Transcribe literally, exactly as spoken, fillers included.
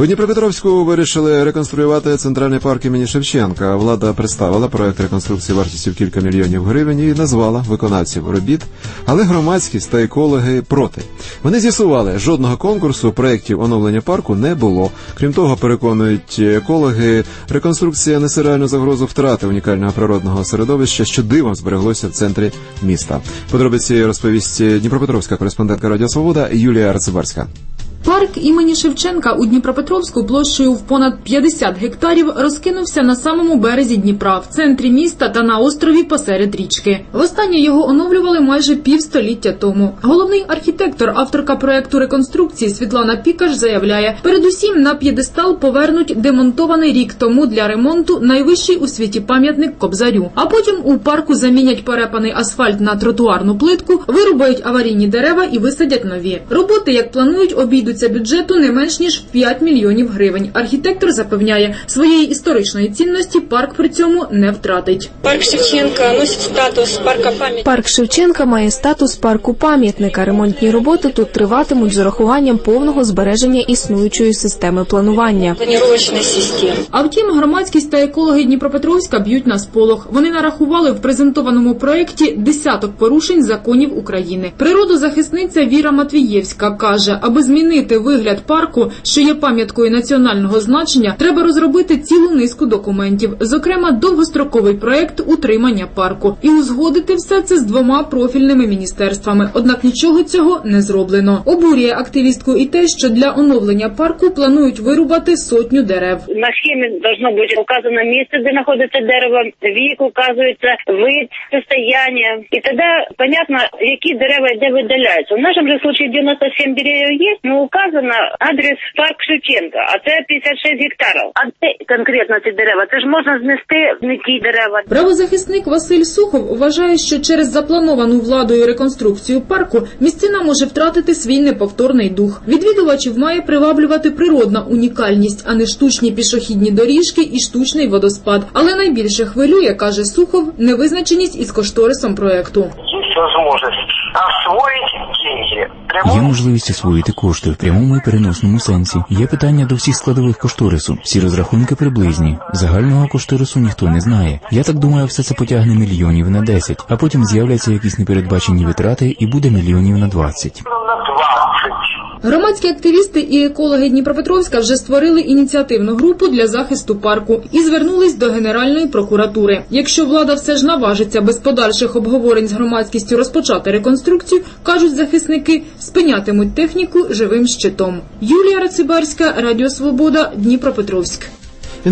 У Дніпропетровську вирішили реконструювати центральний парк імені Шевченка. Влада представила проект реконструкції вартістю в кілька мільйонів гривень і назвала виконавців робіт, але громадськість та екологи проти. Вони з'ясували, жодного конкурсу проєктів оновлення парку не було. Крім того, переконують екологи, реконструкція несе реальну загрозу втрати унікального природного середовища, що дивом збереглося в центрі міста. Подробиці розповість дніпропетровська кореспондентка Радіо Свобода Юлія Рацибарська. Парк імені Шевченка у Дніпропетровську площею в понад п'ятдесят гектарів розкинувся на самому березі Дніпра, в центрі міста та на острові посеред річки. Востаннє його оновлювали майже півстоліття тому. Головний архітектор, авторка проекту реконструкції Світлана Пікаш заявляє, передусім на п'єдестал повернуть демонтований рік тому для ремонту найвищий у світі пам'ятник Кобзарю. А потім у парку замінять перепаний асфальт на тротуарну плитку, вирубають аварійні дерева і висадять нові. Роботи, як планують, обійдуть бюджету не менш ніж п'ять мільйонів гривень. Архітектор запевняє, своєї історичної цінності парк при цьому не втратить. Парк Шевченка носить статус парка пам'ятника. Парк Шевченка має статус парку пам'ятника. Ремонтні роботи тут триватимуть з урахуванням повного збереження існуючої системи планування. Планувальної системи. А втім, громадськість та екологи Дніпропетровська б'ють на сполох. Вони нарахували в презентованому проєкті десяток порушень законів України. Природозахисниця Віра Матвієвська каже, аби змінити вигляд парку, що є пам'яткою національного значення, треба розробити цілу низку документів, зокрема довгостроковий проєкт утримання парку, і узгодити все це з двома профільними міністерствами. Однак нічого цього не зроблено. Обурює активістку і те, що для оновлення парку планують вирубати сотню дерев. На схемі має бути указано місце, де знаходиться дерево, вік указується, вид, состояние. І тоді понятно, які дерева де видаляються. В нашому же случае девяносто семь деревьев є, но указано адрес парк Шевченка, а це п'ятдесят шість гектарів. А де конкретно ці дерева? Це ж можна знести не ті дерева. Правозахисник Василь Сухов вважає, що через заплановану владою реконструкцію парку місцина може втратити свій неповторний дух. Відвідувачів має приваблювати природна унікальність, а не штучні пішохідні доріжки і штучний водоспад. Але найбільше хвилює, каже Сухов, невизначеність із кошторисом проєкту. Є можливість освоїти гроші. Є можливість освоїти кошти в прямому і переносному сенсі. Є питання до всіх складових кошторису. Всі розрахунки приблизні. Загального кошторису ніхто не знає. Я так думаю, все це потягне мільйонів на десять, а потім з'являться якісь непередбачені витрати і буде мільйонів на двадцять. Громадські активісти і екологи Дніпропетровська вже створили ініціативну групу для захисту парку і звернулись до Генеральної прокуратури. Якщо влада все ж наважиться без подальших обговорень з громадськістю розпочати реконструкцію, кажуть захисники, спинятимуть техніку живим щитом. Юлія Рацибарська, Радіо Свобода, Дніпропетровськ.